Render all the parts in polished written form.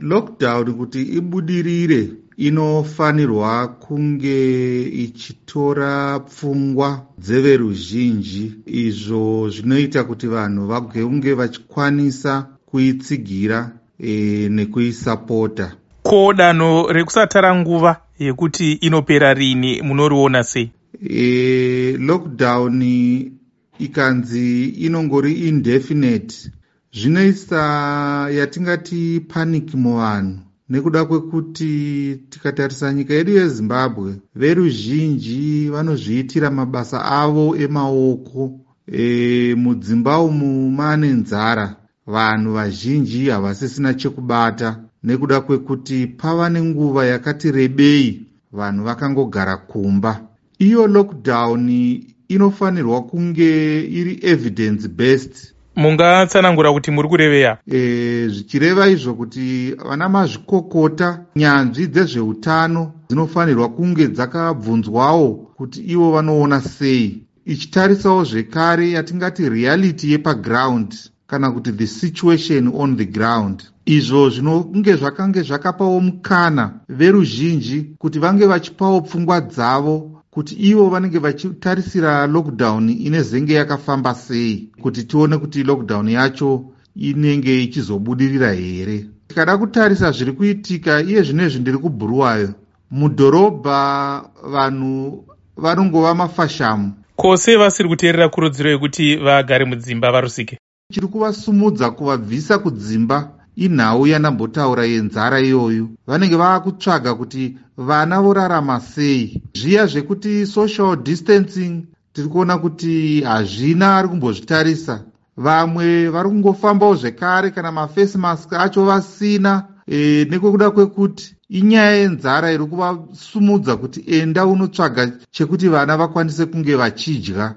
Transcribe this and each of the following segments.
Lockdown kuti ibudirire inofanirwa kunge ichitora pfungwa dzeveruzhinji, izvo zvinoita kuti vanhu vagonge vachikwanisa kuitsigira nekuisapota. Ko danho rekusatara nguva yekuti inopera rini munoriona sei? Lockdown ikanzi inongori indefinite zvinoisa yatingati panic muvanhu, nekuda kwekuti tikatarisa nyika yedu yeZimbabwe, veruzhinji vanozviitira mabasa avo emaoko. Mudzimba umu mane nzara, vanhu vazhinji havasisina chekubata, nekuda kwekuti pava nenguva yakati rebei vanhu vakangogara kumba. Iyo lockdown inofanirwa kunge iri evidence based. Mungatsanangura kuti muri kureveya? Zvichireva izvo kuti vana mazvikokota, nyanzvi dzezveutano dzinofanirwa kunge dzakabvunzwawo kuti ivo vanoona sei, ichitarisawo zvekare yatingati reality yepaground kana kuti the situation on the ground. Izvo zvinonge zvakange zvakapawo mukana veruzhinji kuti vange vachipawo pfungwa dzavo kuti ivo vanenge vachitarisira lockdown inezenge yakafamba sei, kuti tione kuti lockdown yacho inenge ichizobudirira here. Tikada kutarisa zviri kuitika iye zvinezvi ndiri kubhuruwayo, mudhorobha vanhu vanongova mafashamu. Kose vasiri kuteerera kurudziro yekuti vagare mudzimba varusike. Chiri kuvasumudza kuvabvisa kudzimba inhau yanambotaura yenzara iyoyo. Vanenge vakutsvaga kuti vana vorarama sei. Zviya zvekuti social distancing tiri kuona kuti hazvina ari kumbozvitarisa. Vamwe vari kungofambawo zvekare kana maface mask acho vasina, nekuda kwekuti inyaya yenzara iri kuvasumudza kuti enda unotsvaga chekuti vana vakwanise kunge vachidya.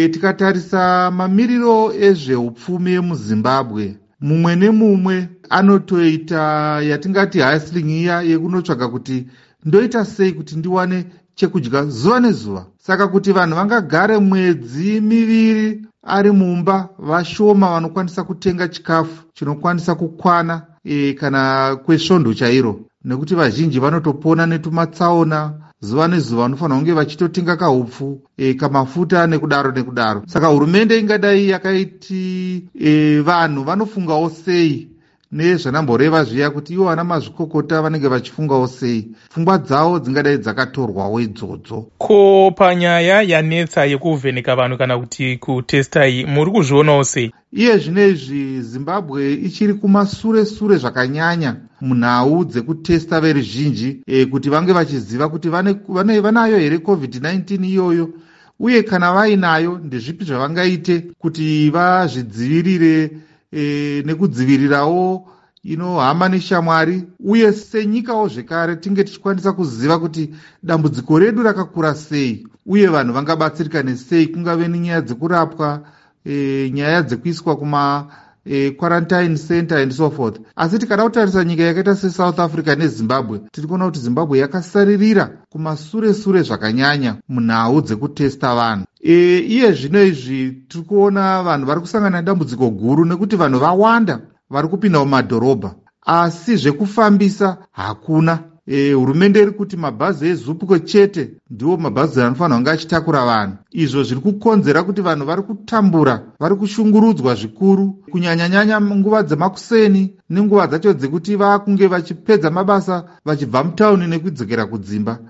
Tikatarisa mamiriro ezveupfumi emuZimbabwe, mumwe nemumwe anotoita yatingati hustling iya yekunotsvaga kuti ndoita sei kuti ndiwane chekudya zuva nezuva. Saka kuti vanhu vangagare mwedzi miviri ari mumba, vashoma vanokwanisa kutenga chikafu chinokwanisa kukwana kana kwesvondo chairo, nekuti vazhinji vanotopona netumatsaona zuva nezuva, vanofanira kunge vachitotenga kahupfu, kamafuta nekudaro nekudaro. Saka hurumende ingadai yakaiti vanhu vanofungawo sei nezvanamboreva zviya kuti ivo vana mazvikokota vanenge vachifungawo sei, pfungwa dzavo dzingadai dzakatorwawo idzodzo. Ko panyaya yanetsa yekuvheneka vanhu kana kuti kutestai muri kuzvionawo sei? Iye zvinezvi Zimbabwe ichiri kumasure-sure zvakanyanya munhau dzekutesta veruzhinji, kuti vange vachiziva kuti vanayo here COVID-19 iyoyo, uye kana vainayo ndezvipi zvavangaite kuti vazvidzivirire nekudzivirirawo hama neshamwari, uye senyikawo zvekare tinge tichikwanisa kuziva kuti dambudziko redu rakakura sei, uye vanhu vangabatsirika nesei, kungave nenyaya dzekurapwa, nyaya dzekuiswa kuma quarantine center and so forth. Asi tikada kutarisa nyika yakaita seSouth Africa neZimbabwe, tiri kuona kuti Zimbabwe yakasaririra kumasure-sure zvakanyanya munhau dzekutesta vanhu. Iye zvino izvi tiri kuona vanhu vari kusangana nedambudziko guru, nekuti vanhu vawanda vari kupinda mumadhorobha, asi zvekufambisa hakuna. Hurumende iri kuti mabhazi eZupco chete ndiwo mabhazi anofanira kunge achitakura vanhu. Izvo zviri kukonzera kuti vanhu vari kutambura, vari kushungurudzwa zvikuru, kunyanya-nyanya nguva dzemakuseni nenguva dzacho dzekuti vakunge vachipedza mabasa vachibva mutauni nekudzokera kudzimba.